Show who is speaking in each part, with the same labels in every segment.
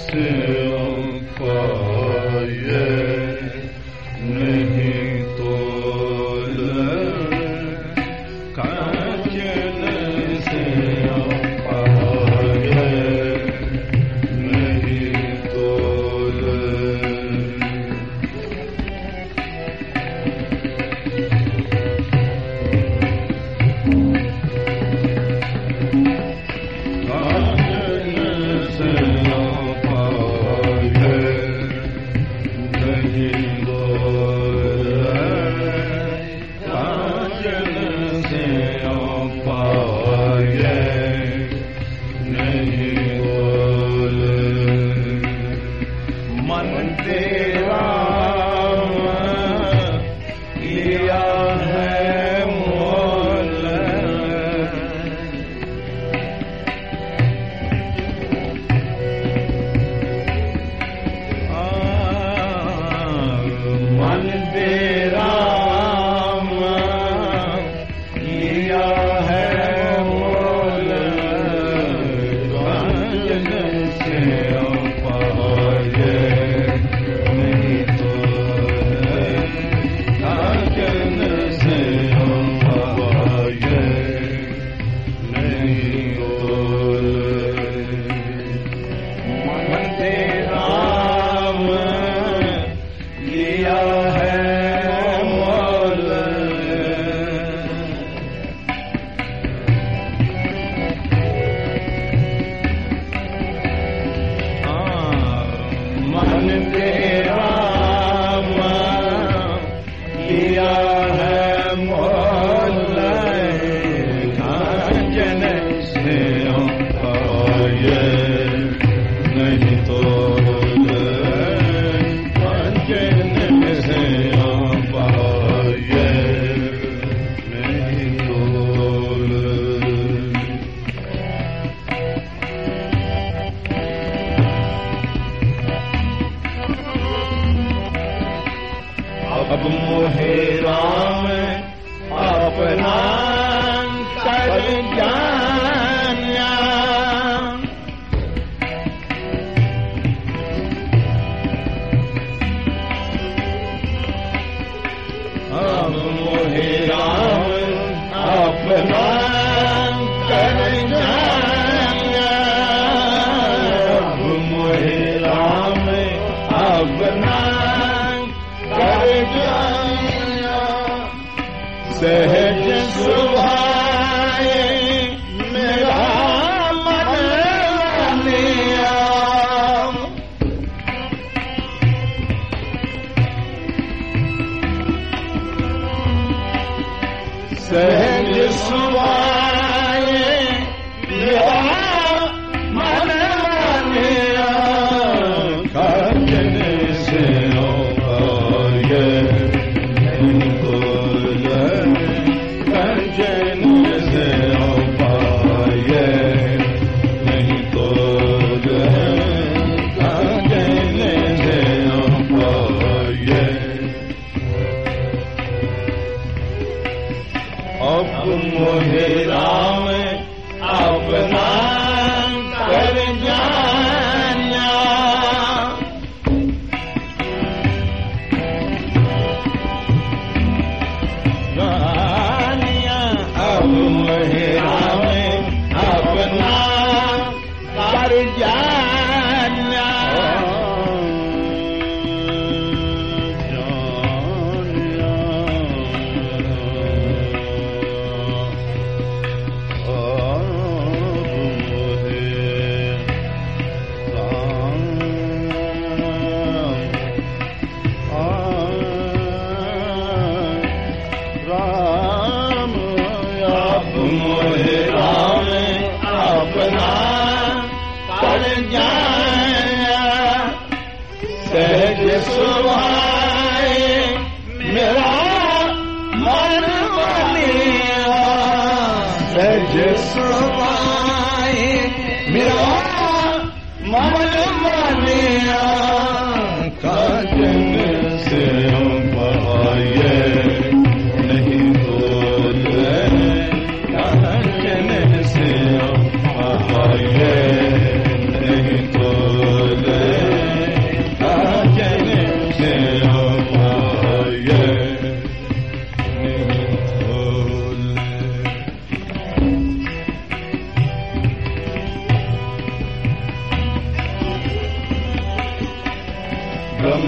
Speaker 1: नहीं तो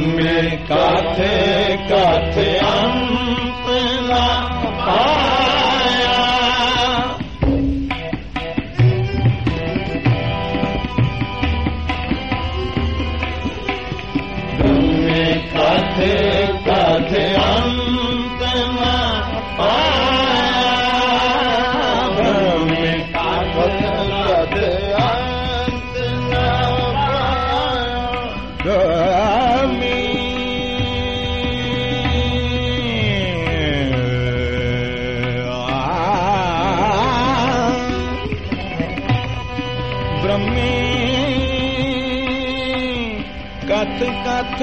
Speaker 1: में काथे काथे अंत न पाया। में काथे काथे अंत न पाया। में काथे काथे अंत न ब्रह्मी कथ कथ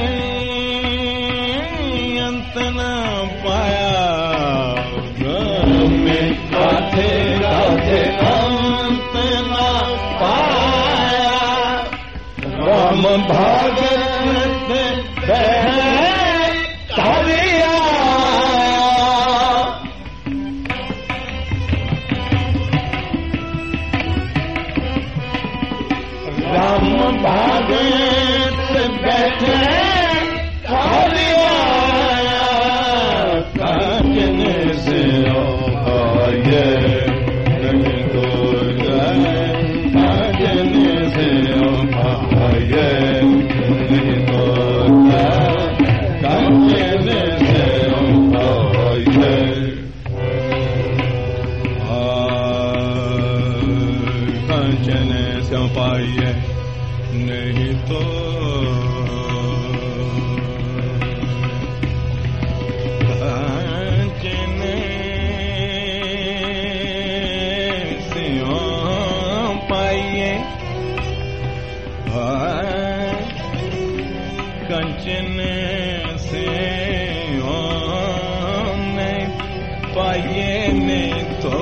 Speaker 1: अंत न पाया। ब्रह्मी काथे काथे अंत न पाया। राम भागवत तरिया। राम भागवत बैठे तरिया। काजन से आये नहीं तो काजन से आये नहीं तो काजन से आये। काजन से पाए नहीं तो काजन से पाए। कंचन से पाए नहीं तो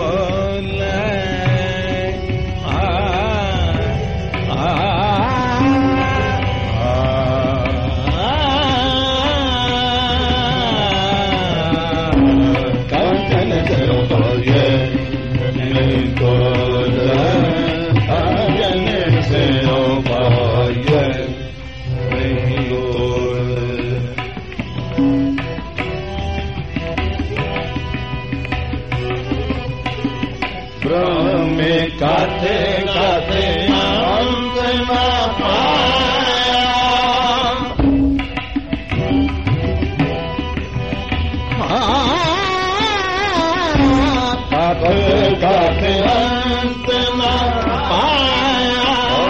Speaker 1: में काथे काथे अंत न पाया। काथे काथे अंत न पाया।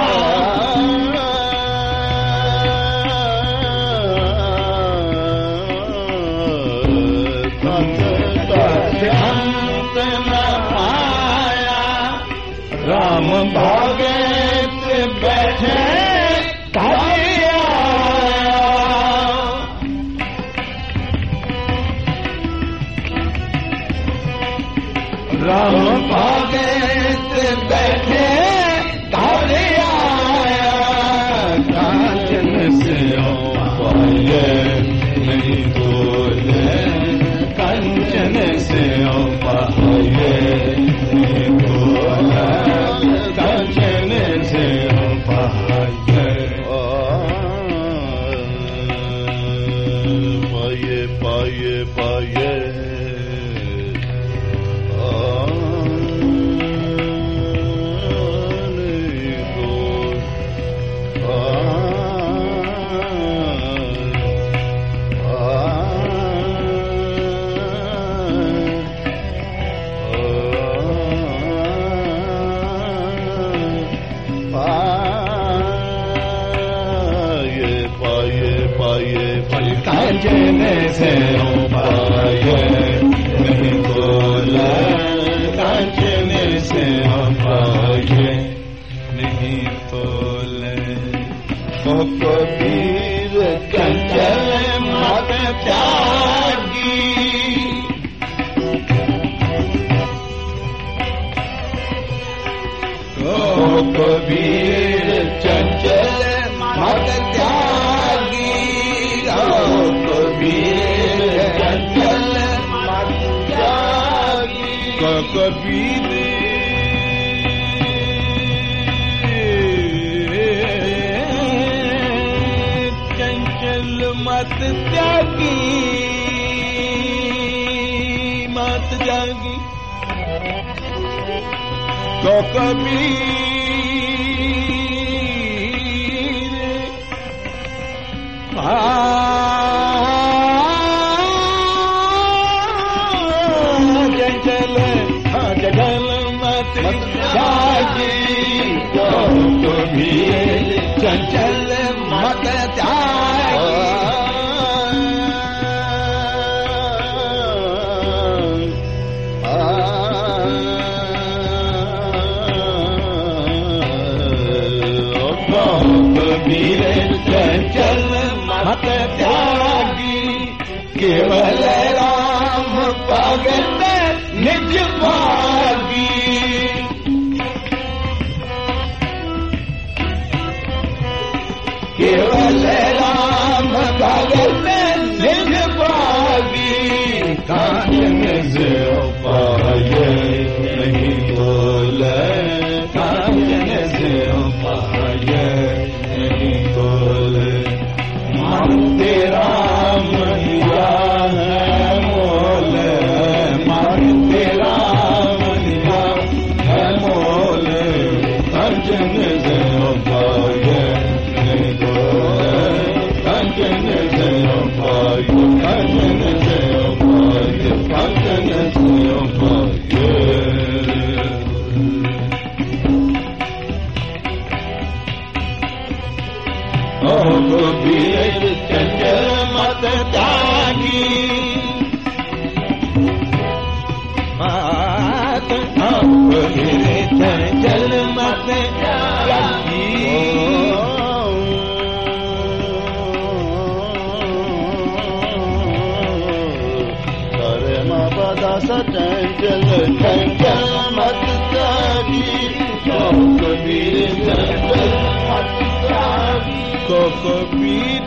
Speaker 1: काथे काथे अंत न पाया। राम भागवत बैठे तरिया। राम भागवत बैठे तरिया। काजन से पाए नहीं तो कंचन से पाए नहीं तो कंचन से पाए। पाए पाए पाए। काजन से पाए नहीं तो काजन से पाए नहीं तो कबीर कंचन मत त्यागी। कबीर चंचल मत त्यागी। कबीर चंचल मत त्यागी। कबीर चंचल को कबीर जगल मत जागी को कबीर चंचल मत कबीर चंचल मत त्यागी केवल राम भगत निज भागी केवल राम भगत निज भागी काजन से उपाय नहीं बोले काजन से उपाय नहीं बोले मन तेरा मनिया है मोले मन तेरा मनिया है मोले कंचन से उपाय नहीं बोले कंचन से उपाय कंचन से उपाय कंचन से उपाय कबीर चंचल मत त्यागी कबीर चंचल मत त्यागी करे मा पदा चंचल चंचल मत त्यागी कबीर चंचल मत त्यागी को कबीर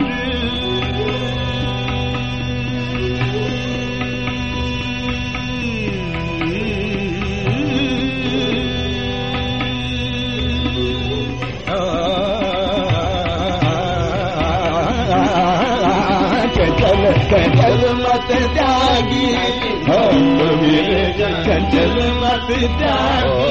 Speaker 1: चंचल मत त्यागी कबीर चंचल मत त्यागी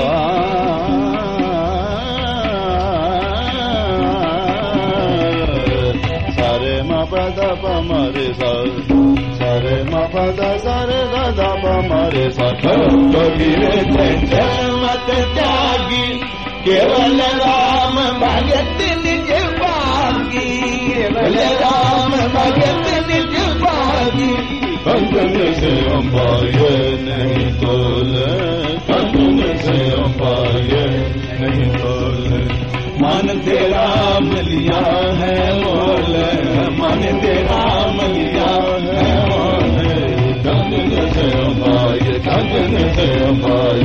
Speaker 1: सारे मा पदा पमरे सारे मा पदा सारे दादा पमरे कबीर चंचल मत त्यागी केवल राम भगत निज भागी केवल राम भगत निज भागी कंचन से उपाय नहीं तोले कंचन से उपाय नहीं तोले मन तेरा मिलिया है मोले मन तेरा मिलिया है मोले कंचन से उपाय कंचन से उपाय